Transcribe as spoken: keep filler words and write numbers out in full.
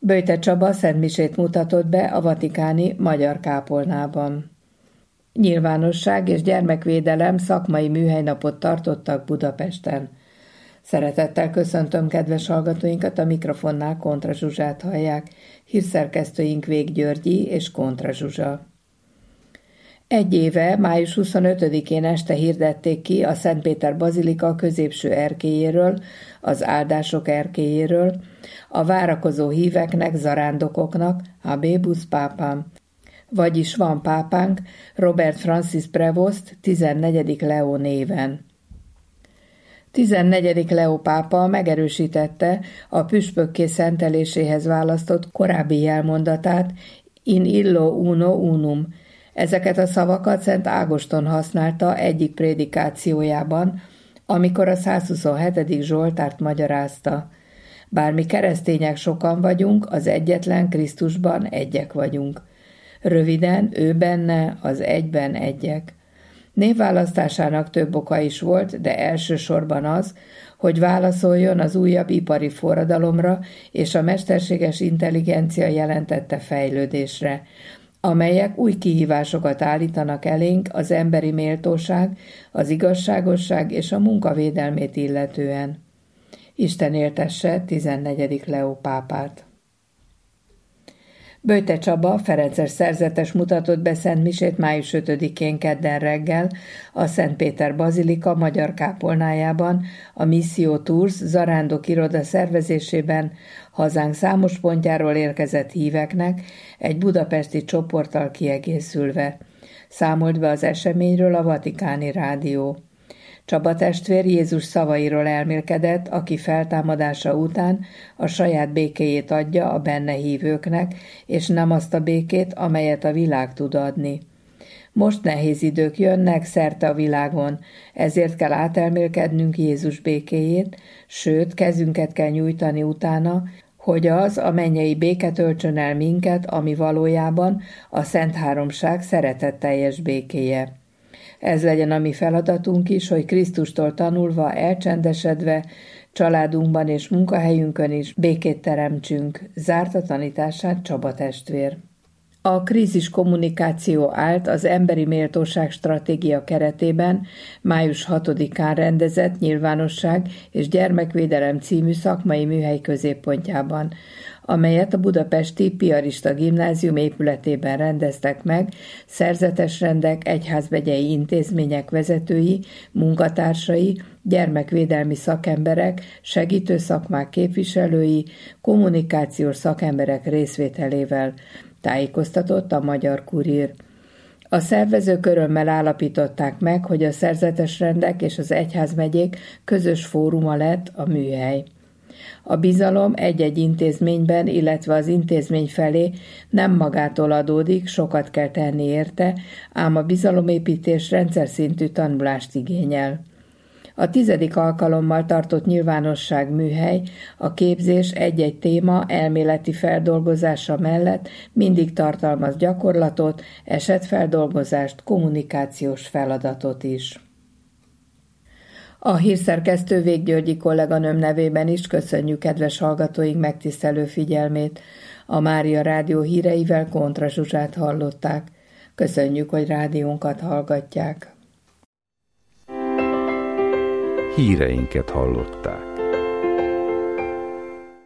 Böjte Csaba szentmisét mutatott be a vatikáni magyar kápolnában. Nyilvánosság és gyermekvédelem szakmai műhelynapot tartottak Budapesten. Szeretettel köszöntöm kedves hallgatóinkat, a mikrofonnál Kontra Zsuzsát hallják, hírszerkesztőink Vég Györgyi és Kontra Zsuzsa. Egy éve, május huszonötödikén este hirdették ki a Szentpéter Bazilika középső erkélyéről, az áldások erkélyéről, a várakozó híveknek, zarándokoknak, habemus pápám, vagyis van pápánk, Robert Francis Prevost, tizennegyedik Leó néven. tizennegyedik Leó pápa megerősítette a püspökké szenteléséhez választott korábbi jelmondatát, in illo uno unum. Ezeket a szavakat Szent Ágoston használta egyik prédikációjában, amikor a százhuszonhetedik Zsoltárt magyarázta. Bár mi keresztények sokan vagyunk, az egyetlen Krisztusban egyek vagyunk. Röviden, ő benne, az egyben egyek. Névválasztásának több oka is volt, de elsősorban az, hogy válaszoljon az újabb ipari forradalomra és a mesterséges intelligencia jelentette fejlődésre, amelyek új kihívásokat állítanak elénk az emberi méltóság, az igazságosság és a munkavédelmét illetően. Isten éltesse tizennegyedik Leó pápát. Böjte Csaba ferences szerzetes mutatott be szentmisét május ötödikén kedden reggel a Szentpéter Bazilika magyar kápolnájában, a Missio Tours zarándok iroda szervezésében hazánk számos pontjáról érkezett híveknek egy budapesti csoporttal kiegészülve. Számolt be az eseményről a Vatikáni Rádió. Csaba testvér Jézus szavairól elmélkedett, aki feltámadása után a saját békéjét adja a benne hívőknek, és nem azt a békét, amelyet a világ tud adni. Most nehéz idők jönnek szerte a világon, ezért kell átelmélkednünk Jézus békéjét, sőt, kezünket kell nyújtani utána, hogy az a mennyei béke töltsön el minket, ami valójában a Szent Háromság szeretetteljes békéje. Ez legyen a mi feladatunk is, hogy Krisztustól tanulva, elcsendesedve, családunkban és munkahelyünkön is békét teremtsünk, zárta tanítását Csaba testvér. A krízis kommunikáció állt az emberi méltóság stratégia keretében május hatodikán rendezett nyilvánosság és gyermekvédelem című szakmai műhely középpontjában, amelyet a budapesti Piarista Gimnázium épületében rendeztek meg szerzetesrendek, egyházmegyei intézmények vezetői, munkatársai, gyermekvédelmi szakemberek, segítő szakmák képviselői, kommunikációs szakemberek részvételével, tájékoztatott a Magyar Kurír. A szervezők örömmel állapították meg, hogy a szerzetesrendek és az egyházmegyék közös fóruma lett a műhely. A bizalom egy-egy intézményben, illetve az intézmény felé nem magától adódik, sokat kell tenni érte, ám a bizalomépítés rendszer szintű tanulást igényel. A tizedik alkalommal tartott nyilvánosság műhely a képzés egy-egy téma elméleti feldolgozása mellett mindig tartalmaz gyakorlatot, esetfeldolgozást, kommunikációs feladatot is. A hírszerkesztő Vég Györgyi kolléganőm nevében is köszönjük kedves hallgatóink megtisztelő figyelmét. A Mária Rádió híreivel Kontra Zsuzsát hallották. Köszönjük, hogy rádiónkat hallgatják. Híreinket hallották.